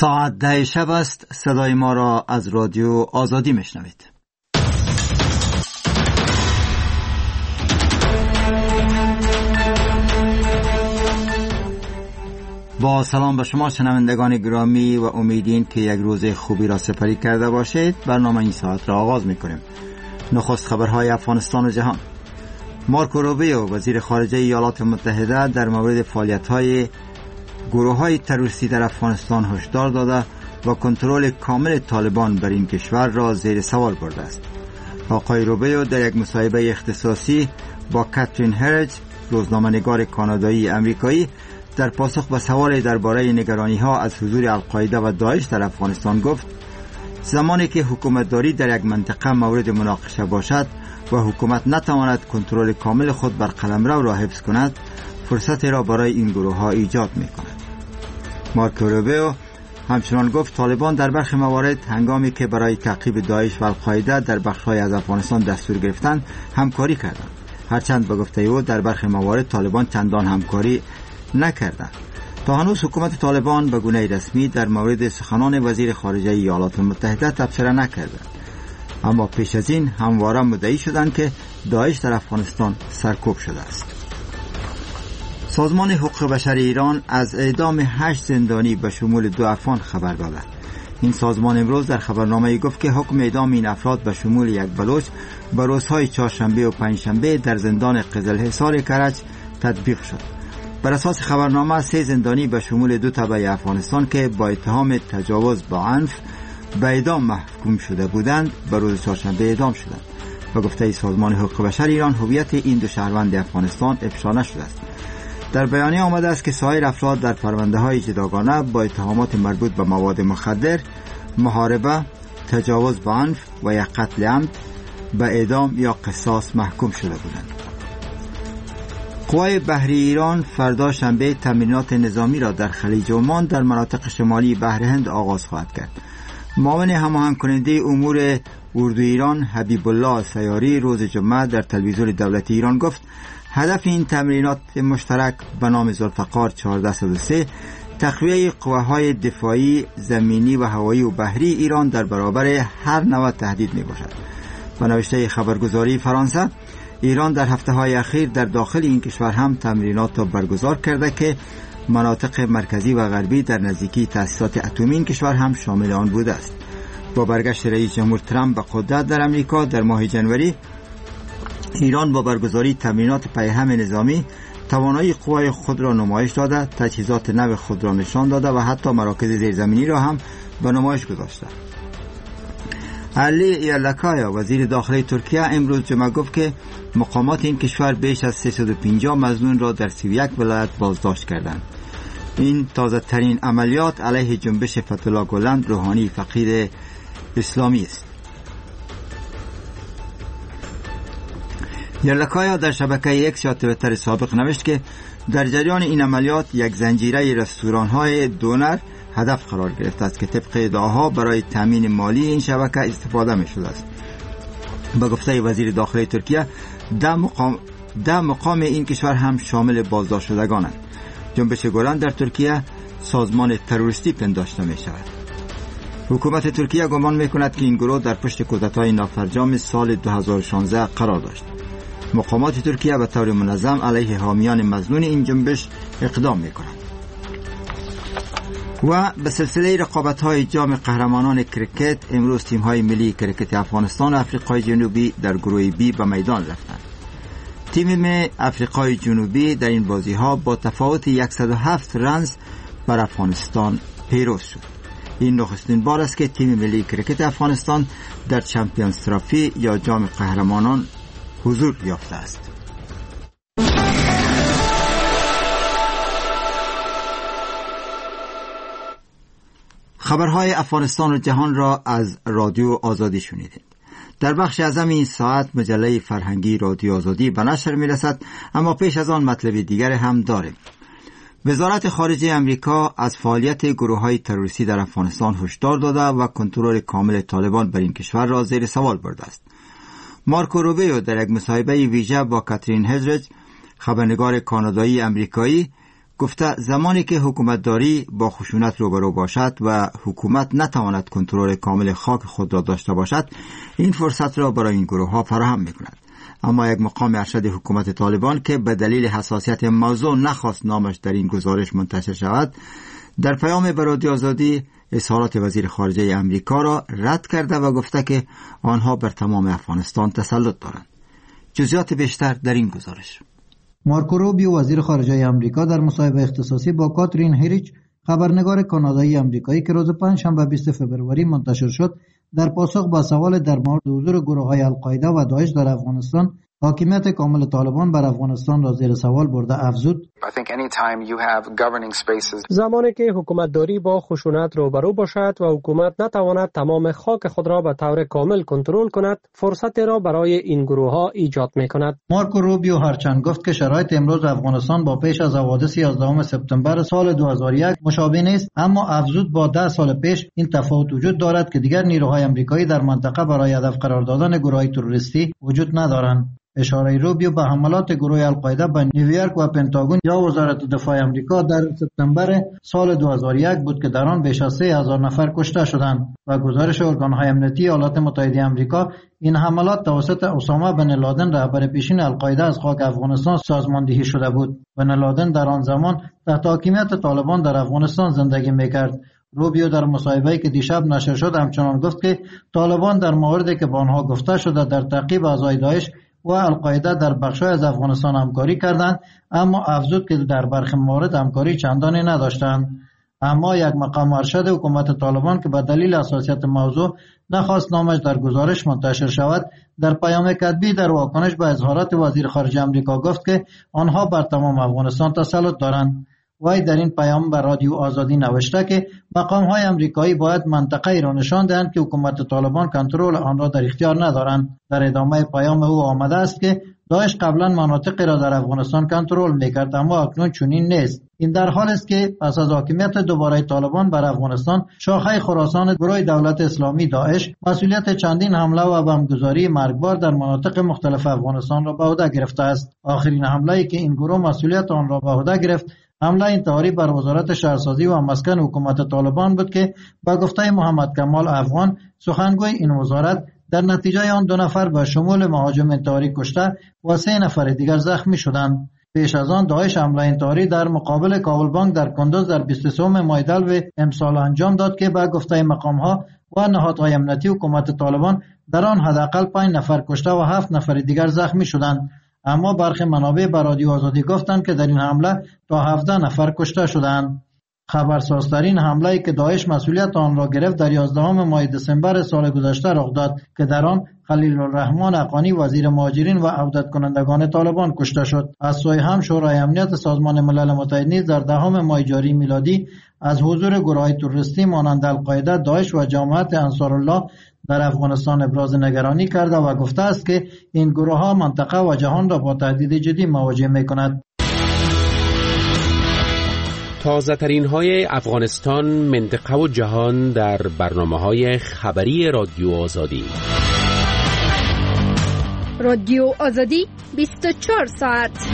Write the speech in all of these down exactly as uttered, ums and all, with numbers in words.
ساعت ده شب است. صدای ما را از رادیو آزادی میشنوید. با سلام به شما شنوندگان گرامی و امیدین که یک روز خوبی را سپری کرده باشید. برنامه این ساعت را آغاز میکنیم. نخست خبرهای افغانستان و جهان. مارکو روبیو وزیر خارجه ایالات متحده در مورد فعالیت‌های گروه‌های تروریستی در افغانستان هشدار داده و کنترل کامل طالبان بر این کشور را زیر سوال برده است. آقای روبیو در یک مصاحبه اختصاصی با کاترین هرج، روزنامه‌نگار کانادایی امریکایی، در پاسخ به سوال درباره نگرانی‌ها از حضور القاعده و داعش در افغانستان گفت: زمانی که حکومتداری در یک منطقه مورد مناقشه باشد و حکومت نتواند کنترل کامل خود بر قلمرو را حفظ کند، فرصتی را برای این گروه‌ها ایجاد می‌کند. مارکو روبیو همچنان گفت طالبان در برخی موارد هنگامی که برای تعقیب داعش و القاعده در بخش‌های از افغانستان دستور گرفتند همکاری کردند، هرچند به گفته او در برخی موارد طالبان چندان همکاری نکردند. تا هنوز حکومت طالبان به گونه رسمی در مورد سخنان وزیر خارجه ایالات متحده تبصره نکرده، اما پیش از این همواره مدعی شدند که داعش در افغانستان سرکوب شده است. سازمان حقوق بشر ایران از اعدام هشت زندانی به شمول دو افغان خبر داده. این سازمان امروز در خبرنامه‌ای گفت که حکم اعدام این افراد به شمول یک بلوچ به روزهای چهارشنبه و پنجشنبه در زندان قزلحصار کرج تطبیق شد. بر اساس خبرنامه سه زندانی به شمول دو تبع افغانستان که با اتهام تجاوز با عنف به اعدام محکوم شده بودند به روز چهارشنبه اعدام شدند. به گفته سازمان حقوق بشر ایران هویت این دو شهروند افغانستان افشا نشده است. در بیانیه آمده است که سایر افراد در پرونده‌های جداگانه با اتهامات مربوط به مواد مخدر، محاربه، تجاوز با عنف و یا قتل عمد به اعدام یا قصاص محکوم شده بودند. قوای بحری ایران فردا شنبه تمرینات نظامی را در خلیج عمان در مناطق شمالی بحر هند آغاز خواهد کرد. معاون هماهنگ کننده امور اردو ایران حبیب الله سیاری روز جمعه در تلویزیون دولتی ایران گفت هدف این تمرینات مشترک به نام ذوالفقار چهارده صد و سه تقویه قواهای دفاعی زمینی و هوایی و بحری ایران در برابر هر نوع تهدید می باشد. به نوشته خبرگزاری فرانسه، ایران در هفته های اخیر در داخل این کشور هم تمرینات را برگزار کرده که مناطق مرکزی و غربی در نزدیکی تأسیسات اتمی این کشور هم شامل آن بوده است. با برگشت رئیس جمهور ترامپ به قدرت در امریکا در ماه ژانویه، ایران با برگزاری تمرینات پیهم نظامی توانایی قوای خود را نمایش داده، تجهیزات نو خود را نشان داده و حتی مراکز زیرزمینی را هم به نمایش گذاشته. علی یرلکایا وزیر داخلی ترکیه امروز جمعه گفت که مقامات این کشور بیش از سیصد و پنجاه مظنون را در سی و یک ولایت بازداشت کردند. این تازه ترین عملیات علیه جنبش فتح‌الله گلن روحانی فقید اسلامی است. یرلکایا در شبکه اکس یا توییتر سابق نوشت که در جریان این عملیات یک زنجیره رستوران‌های دونر هدف قرار گرفته است که طبق ادعاها برای تامین مالی این شبکه استفاده می شده است. به گفته وزیر داخلی ترکیه، ده مقام, ده مقام این کشور هم شامل بازداشت شدگانند. جنبش گلن در ترکیه سازمان تروریستی پنداشته می شود. حکومت ترکیه گمان می کند که این گروه در پشت کودتای نافرجام سال دو هزار و شانزده قرار داشت. مقامات ترکیه به طور منظم علیه حامیان مظنون این جنبش اقدام می کنند. و به سلسله رقابت‌های جام قهرمانان کرکت امروز تیم‌های ملی کرکت افغانستان و آفریقای جنوبی در گروه بی به میدان رفتند. تیم ملی آفریقای جنوبی در این بازی‌ها با تفاوت صد و هفت رنز بر افغانستان پیروز شد. این نخستین بار است که تیم ملی کرکت افغانستان در چمپیونز ترافی یا جام قهرمانان حضور یافته است. خبرهای افغانستان و جهان را از رادیو آزادی شنیدید. در بخش اعظم این ساعت مجله فرهنگی رادیو آزادی به نشر می‌رسد، اما پیش از آن مطلب دیگر هم داریم. وزارت خارجه امریکا از فعالیت گروه‌های تروریستی در افغانستان هشدار داده و کنترل کامل طالبان بر این کشور را زیر سوال برده است. مارکو روبیو در یک مصاحبه ویژه با کاترین هرج، خبرنگار کانادایی امریکایی، گفته زمانی که حکومتداری با خشونت روبرو باشد و حکومت نتواند کنترل کامل خاک خود را داشته باشد، این فرصت را برای این گروه ها فراهم می کند. اما یک مقام ارشد حکومت طالبان که به دلیل حساسیت موضوع نخواست نامش در این گزارش منتشر شود، در پیام به رادیو آزادی اظهارات وزیر خارجه امریکا را رد کرده و گفته که آنها بر تمام افغانستان تسلط دارند. جزئیات بیشتر در این گزارش. مارکو روبیو وزیر خارجه امریکا در مصاحبه اختصاصی با کاترین هریچ خبرنگار کانادایی امریکایی که روز پنجشنبه بیست فوریه منتشر شد، در پاسخ به سوال در مورد حضور گروه‌های القاعده و داعش در افغانستان، حاکمیت کامل طالبان بر افغانستان را زیر سوال برده افزود: زمانی که حکومتداری با خشونت روبرو باشد و حکومت نتواند تمام خاک خود را به طور کامل کنترل کند، فرصت را برای این گروه ها ایجاد می کند. مارکو روبیو هرچند گفت که شرایط امروز افغانستان با پیش از حوادث یازدهم سپتامبر سال دو هزار و یک مشابه نیست، اما افزود با ده سال پیش این تفاوت وجود دارد که دیگر نیروهای آمریکایی در منطقه برای هدف قرار دادن گروه‌های تروریستی وجود ندارند. اشاره روبیو به حملات گروه القاعده به نیویورک و پنتاگون یا وزارت دفاع آمریکا در سپتامبر سال دو هزار و یک بود که در آن بیش از سه هزار نفر کشته شدند و گزارش ارگان‌های امنیتی ایالات متحده آمریکا این حملات توسط اسامه بن لادن رهبر پیشین القاعده از خاک افغانستان سازماندهی شده بود. بن لادن در آن زمان تحت حاکمیت طالبان در افغانستان زندگی می‌کرد. روبیو در مصاحبه‌ای که دیشب نشر شد همچنان گفت که طالبان در موردی که با آنها گفته شده در تعقیب اعضای داعش و القاعده در بخش‌های از افغانستان همکاری کردند، اما افزود که در برخی موارد همکاری چندانی نداشتند. اما یک مقام ارشد حکومت طالبان که به دلیل حساسیت موضوع نخواست نامش در گزارش منتشر شود، در پیام کتبی در واکنش به اظهارات وزیر خارجه آمریکا گفت که آنها بر تمام افغانستان تسلط دارند. وی در این پیام به رادیو آزادی نوشته که مقام‌های آمریکایی باید منطقه‌ای را نشان دهند که حکومت طالبان کنترل آن را در اختیار ندارند. در ادامه پیام او آمده است که داعش قبلا مناطقی را در افغانستان کنترل می‌کرد، اما اکنون چنین نیست. این در حال است که پس از حاکمیت دوباره طالبان بر افغانستان، شاخه خراسان گروه دولت اسلامی داعش مسئولیت چندین حمله و بمبگذاری مرگبار در مناطق مختلف افغانستان را به عهده گرفته است. آخرین حمله‌ای که این گروه مسئولیت آن را به عهده گرفت، حمله انتحاری بر وزارت شهرسازی و مسکن حکومت طالبان بود که با گفته محمد کمال افغان، سخنگوی این وزارت، در نتیجه آن دو نفر به شمول مهاجم انتحاری کشته و سه نفر دیگر زخمی شدند. پیش از آن داعش حمله انتحاری در مقابل کابل بانک در کندوز در بیست و سوم ماه دلو امسال انجام داد که با گفته مقام‌ها و نهادهای امنیتی حکومت طالبان در آن حداقل پنج نفر کشته و هفت نفر دیگر زخمی شدند. اما برخی منابع به رادیو آزادی گفتند که در این حمله تا هفده نفر کشته شدند. خبرسازترین حمله‌ای که داعش مسئولیت آن را گرفت در یازدهم ماه دسامبر سال گذشته رخ داد که در آن خلیل الرحمن حقانی وزیر مهاجرین و عودت کنندگان طالبان کشته شد. از سوی هم شورای امنیت سازمان ملل متحد نیز در دهم ماه جاری میلادی از حضور گروه‌های تروریستی مانند القاعده، داعش و جماعت انصارالله در افغانستان ابراز نگرانی کرده و گفته است که این گروه‌ها منطقه و جهان را با تهدید جدی مواجه می‌کند. تازه ترین های افغانستان، منطقه و جهان در برنامه های خبری رادیو آزادی. رادیو آزادی بیست و چهار ساعت.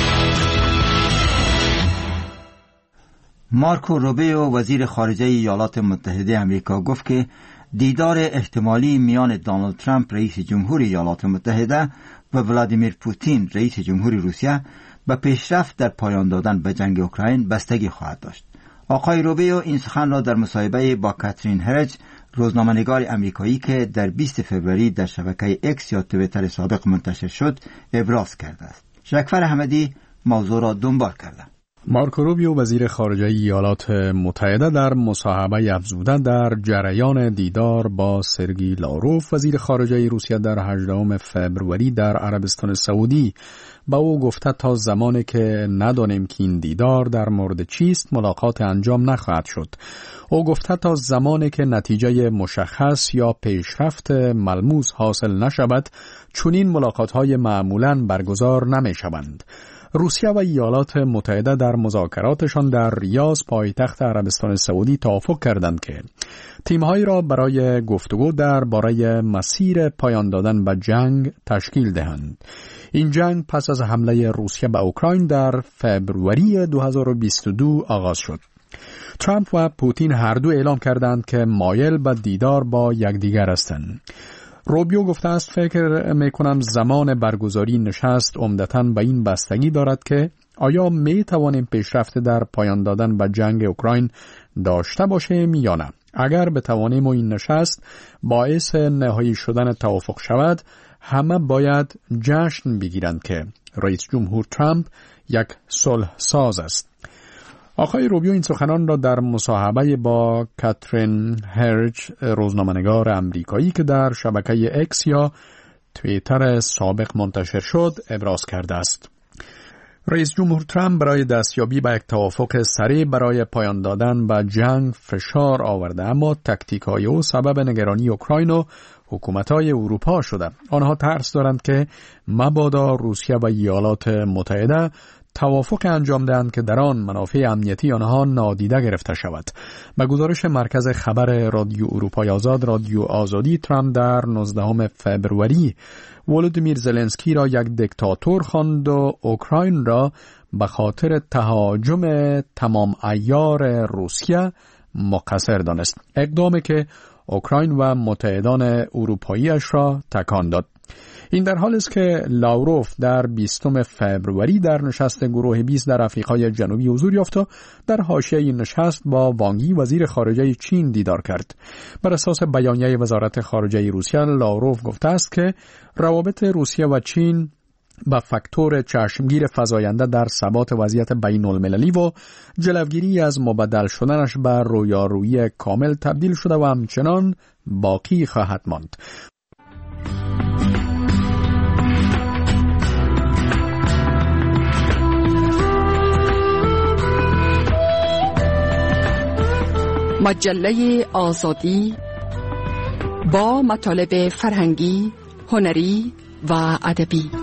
مارکو روبیو وزیر خارجه ایالات متحده آمریکا گفت که دیدار احتمالی میان دونالد ترامپ رئیس جمهوری ایالات متحده و ولادیمیر پوتین رئیس جمهوری روسیه به پیشرفت در پایان دادن به جنگ اوکراین بستگی خواهد داشت. آقای روبیو این سخن را در مصاحبه با کاترین هریچ، روزنامه‌نگار آمریکایی که در بیست فوریه در شبکه اکس یا توییتر سابق منتشر شد، ابراز کرده است. شکفر احمدی موضوع را دنبال کرده. مارکو روبیو وزیر خارجه ایالات متحده در مصاحبه افزوده در جریان دیدار با سرگئی لاروف وزیر خارجه روسیه در هجدهم فوریه در عربستان سعودی با او گفته تا زمانی که ندانیم که این دیدار در مورد چیست ملاقات انجام نخواهد شد. او گفته تا زمانی که نتیجه مشخص یا پیشرفت ملموس حاصل نشود چنین ملاقات‌های معمولاً برگزار نمی‌شوند. روسیه و ایالات متحده در مذاکراتشان در ریاض پایتخت عربستان سعودی توافق کردند که تیم‌هایی را برای گفتگو درباره مسیر پایان دادن به جنگ تشکیل دهند. این جنگ پس از حمله روسیه به اوکراین در فوریه دو هزار و بیست و دو آغاز شد. ترامپ و پوتین هر دو اعلام کردند که مایل به دیدار با یکدیگر هستند. روبیو گفته است فکر میکنم زمان برگزاری نشست عمدتاً به این بستگی دارد که آیا می توانیم پیشرفت در پایان دادن به جنگ اوکراین داشته باشیم یا نه. اگر بتوانیم و این نشست باعث نهایی شدن توافق شود، همه باید جشن بگیرند که رئیس جمهور ترامپ یک صلح ساز است. آقای روبیو این سخنان را در مصاحبه با کاترین هرج، روزنامه‌نگار امریکایی که در شبکه اکس یا توییتر سابق منتشر شد، ابراز کرده است. رئیس جمهور ترامپ برای دستیابی به یک توافق سریع برای پایان دادن به جنگ فشار آورده، اما تاکتیک‌های او سبب نگرانی اوکراین و حکومت‌های اروپا شده. آنها ترس دارند که مبادا روسیه و ایالات متحده توافق انجام دهند که در آن منافع امنیتی آنها نادیده گرفته شود. به گزارش مرکز خبر رادیو اروپای آزاد، رادیو آزادی، ترامپ در نوزدهم فوریه ولودیمیر زلنسکی را یک دیکتاتور خواند و اوکراین را به خاطر تهاجم تمام عیار روسیه مقصر دانست. اقدامی که اوکراین و متحدان اروپاییش را تکان داد. این در حالی است که لاوروف در بیستم فوریه در نشست گروه بیست در آفریقای جنوبی حضور یافت و در حاشیه این نشست با وانگ یی وزیر خارجه چین دیدار کرد. بر اساس بیانیه وزارت خارجه روسیه، لاوروف گفته است که روابط روسیه و چین با فاکتور چشمگیر فزاینده در ثبات وضعیت بین المللی و جلوگیری از مبدل شدنش به رویارویی کامل تبدیل شده و همچنان باقی خواهد ماند. مجله آزادی با مطالب فرهنگی، هنری و ادبی.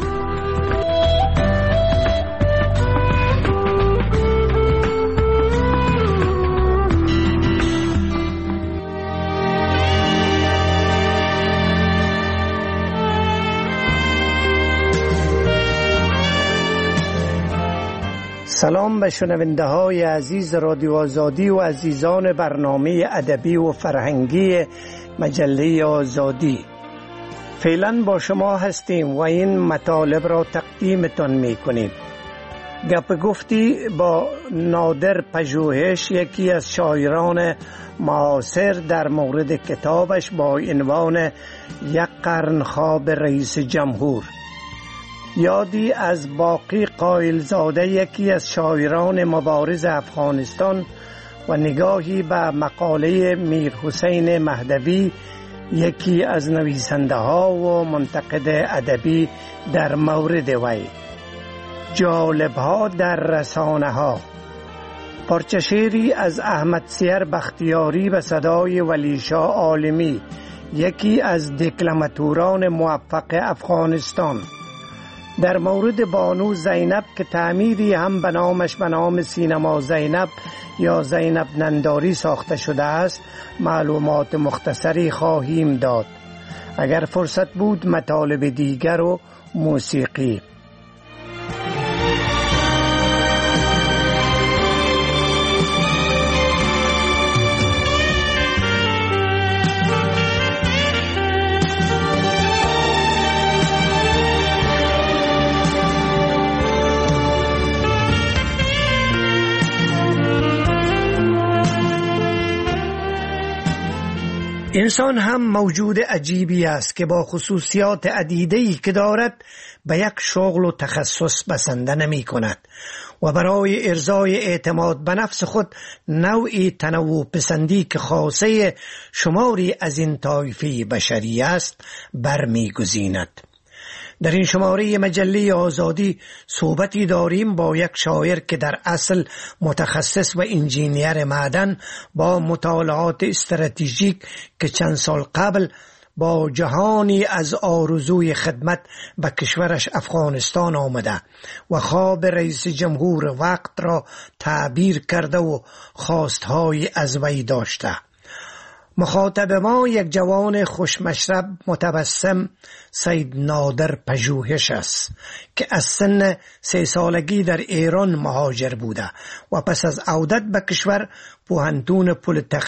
سلام به شنونده های عزیز رادیو آزادی و عزیزان برنامه ادبی و فرهنگی مجله آزادی. فعلا با شما هستیم و این مطالب را تقدیمتان می کنیم. گپ گفتی با نادر پژوهش، یکی از شاعران معاصر، در مورد کتابش با عنوان یک قرن خواب رئیس جمهور. یادی از باقی قائلزاده، یکی از شاعران مبارز افغانستان، و نگاهی به مقاله میر حسین مهدوی، یکی از نویسنده ها و منتقد ادبی در مورد وی. جالب ها در رسانه ها. پارچه شعری از احمد سیر بختیاری به صدای ولیشاه عالمی، یکی از دکلماتوران موفق افغانستان، در مورد بانو زینب که تعمیری هم به نامش به نام سینما زینب یا زینب ننداری ساخته شده است معلومات مختصری خواهیم داد. اگر فرصت بود مطالب دیگر و موسیقی. انسان هم موجود عجیبی است که با خصوصیات عدیده‌ای که دارد به یک شغل و تخصص بسنده نمی کند و برای ارضای اعتماد به نفس خود نوعی تنوع پسندی که خاصه شماری از این طایفه بشری است برمی گزیند. در این شماره مجله آزادی صحبتی داریم با یک شاعر که در اصل متخصص و انجینیر معدن با مطالعات استراتژیک که چند سال قبل با جهانی از آرزوی خدمت به کشورش افغانستان آمده و خواب رئیس جمهور وقت را تعبیر کرده و خواستهای از وی داشته. مخاطب ما یک جوان خوشمشرب متبسم سید نادر پژوهش است که از سن سه سالگی در ایران مهاجر بوده و پس از عودت به کشور پوهنتون پلی‌تکنیک